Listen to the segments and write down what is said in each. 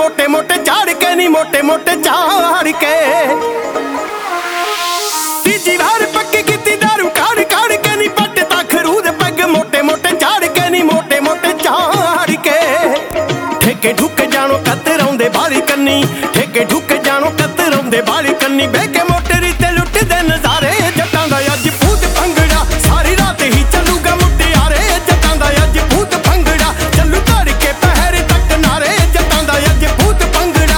मोटे मोटे झाड़ के नी मोटे मोटे झाड़ के। तीजी बार पक्की की दारू काड़ काड़ के नी पटता खरूद पग मोटे मोटे झाड़ के नी मोटे मोटे झाड़ के। ठेके ठुके जानो कतराउंदे बाली कन्नी ठेके ठुके जानो कतराउंदे बाली कन्नी बह के मोटरी ते लुटदे नज़ारे जट्टां दा अज भूत भंगड़ा सारी रात ही चलूगा मुटियारे जट्टां दा अज भूत भंगड़ा चलू तड़के पहर तक नारे जट्टां दा अज भूत भंगड़ा।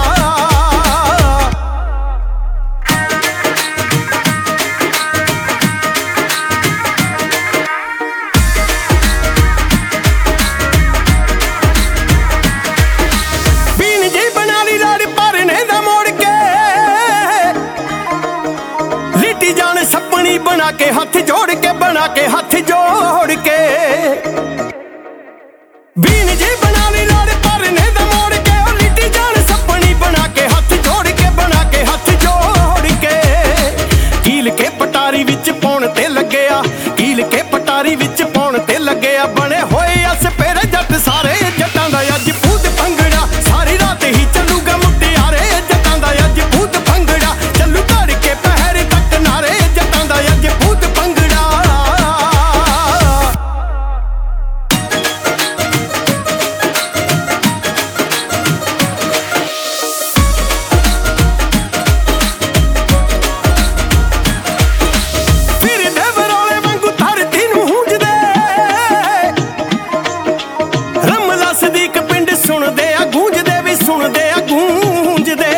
बीन जी बना ली लाड़ भरने दा मोड़ के लिटी जान सपनी बना के हाथ जोड़ के बना के हाथ जोड़ के। बीन जी बना ली लाड़ भरने दा मोड़ के लिटी जान सपनी बना के हाथ जोड़ के बना के हाथ जोड़ के। कील के पटारी विच पौण ते लगेया कील के पटारी विच पौण ते लगेया बने होए अस पेरे जट सारे जट्टां दा अज भूत भंगड़ा सारी रात ही चलूगा मुटियारे जट्टां दा अज भूत भंगड़ा चलू तड़के पहर तक नारे जट्टां दा अज भूत भंगड़ा। फिरदे बरौले वांगू धरती नूं हूंजदे रमला सदीक पिंड सुणदे आ गूंजदे वी सुणदे आ गूंजदे।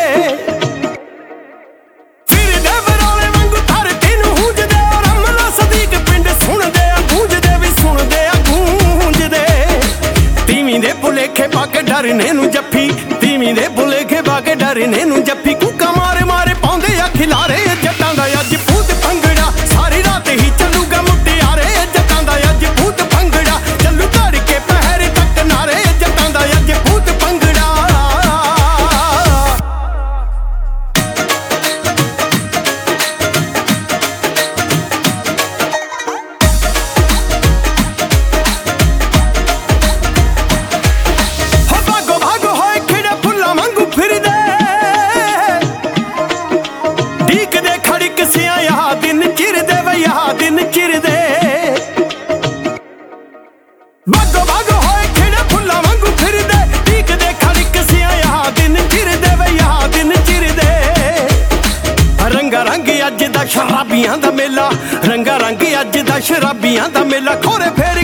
फिरदे बरौले वांगू धरती नूं हूंजदे रमला सदीक पिंड सुणदे आ गूंजदे वी सुणदे आ गूंजदे। तीवीं दे भुलेखे पा के डरने नूं जफ्फी तीवीं दे भुलेखे पा के डरने नूं जफ्फी कूका मारे मारे पाउंदे आ खिलारे जट्टां दा अज भूत भंगड़ा सारी रात ही चलूगा मुटियारे जट्टां दा अज भूत भंगड़ा चलू तड़के पहर तक नारे जट्टां दा अज भूत भंगड़ा। हो भागो भागो होए खिड़े फुल्लां वांगू फिरदे ढीकदे खड़क सियां यहा दिन चिरदे वे यहा दिन चिरदे। भागो भागो होए खिड़े फुल्लां वांगू फिरदे ढीकदे खड़क सियां यहा दिन चिरदे वे यहा दिन चिरदे। रंगा रंग अज दा शराबियां दा मेला रंगा रंग अज दा शराबियां दा मेला खोरे फेरे